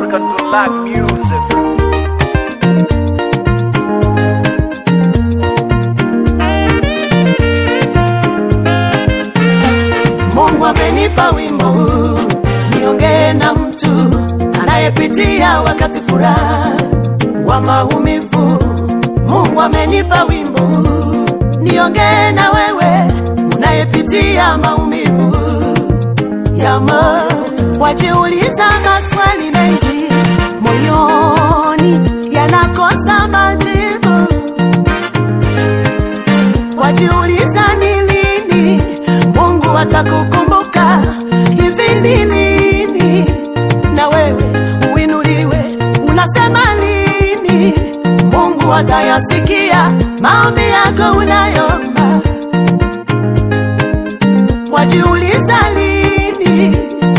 Welcome to Lack Music. Mungu amenipa wimbo huu niongee na mtu anayepitia wakati furaha wa maumivu. Mungu amenipa wimbo huu niongee na wewe unayepitia maumivu ya moyo. Wajiuliza maswali mengi moyoni yanakosa majibu. Wajiuliza ni lini Mungu atakukumbuka, hivi ni lini na wewe uinuliwe. Unasema lini Mungu atayasikia maombi yako unayomba. Wajiuliza lini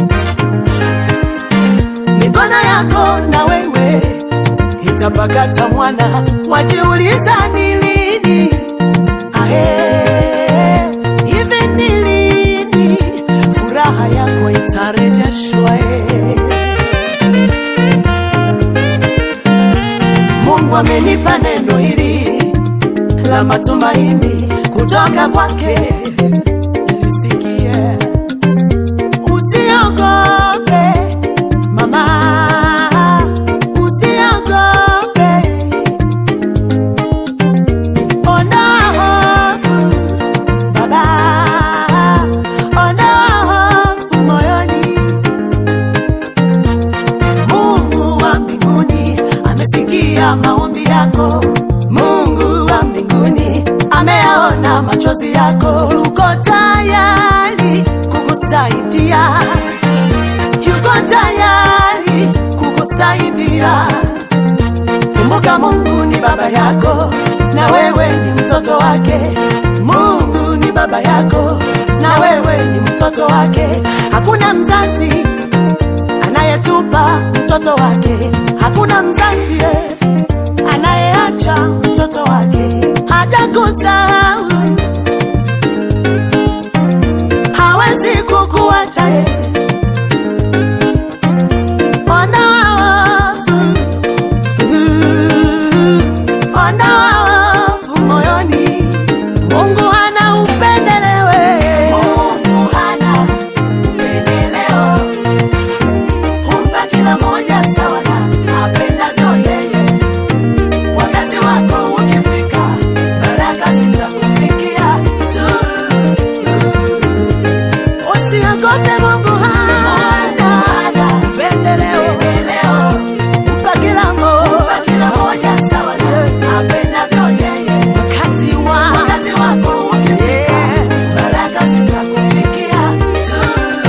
mikono yako na wewe itapakata mwana. Wajiuliza ni lini hivi ni lini furaha yako itarejeshwa. Mungu amenipa neno hili la matumaini kutoka kwake. Lisikie, usiogope mama, usiogope. Ondoa hofu baba, ondoa hofu moyoni. Mungu wa mbinguni amesikia maombi yako. Mungu wa mbinguni ameyaona machozi yako. Yuko tayari kukusaidia, yuko tayari kukusaidia. Kumbuka Mungu ni baba yako na wewe ni mtoto wake. Mungu ni baba yako na wewe ni mtoto wake. Hakuna mzazi anayetupa mtoto wake. Hakuna mzazi anayeacha mtoto wake. Hajakusahau, hawezi kukuacha. Ondoa hofu, ondoa hofu moyoni. Mungu hana upendeleo. Mungu hana upendeleo. Humpa kila moja sawa na apendavyo yeye. Wakati wako ukifika, baraka zitakufikia tu. Usiogope, Mungu hana upendeleo. Humpa kila moja sawa na apendavyo yeye. Wakati wako ukifika, baraka zitakufikia tu.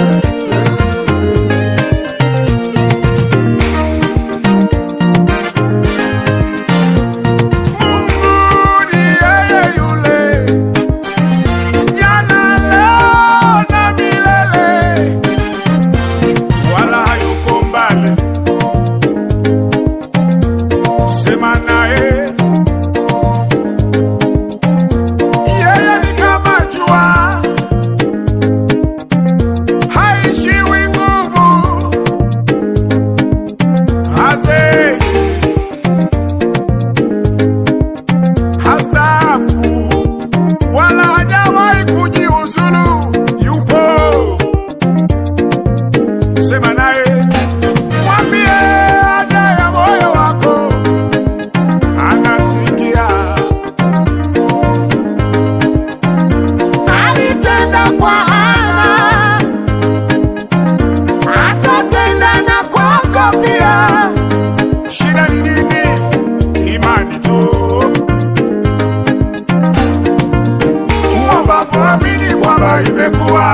Imekuwa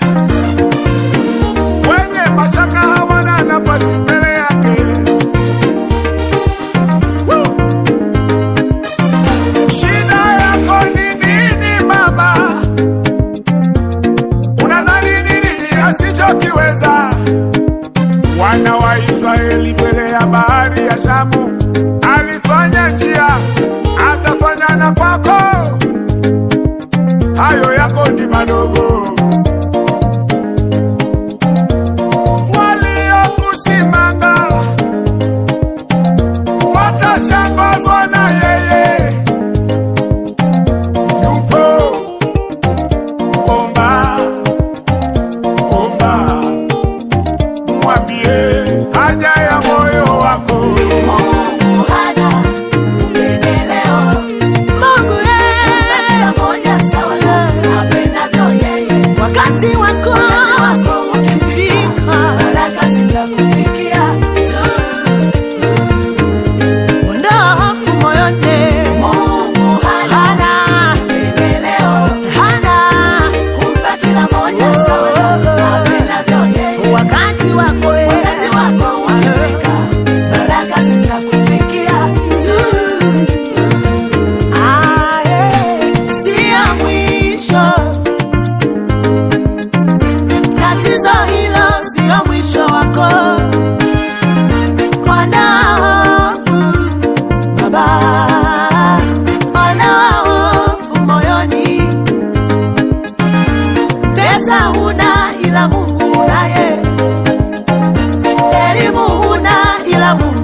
wenye mashaka hawana nafasi mbele yake. Shida yako ni nini mama? Unadhani nini asichokiweza? Wana wa Israeli mbele ya bahari ya Shamu alifanya njia, atafanya na kwako. Hayo yako ni madogo. Waliokusimanga Pesa huna ila Mungu unaye, elimu huna ila Mungu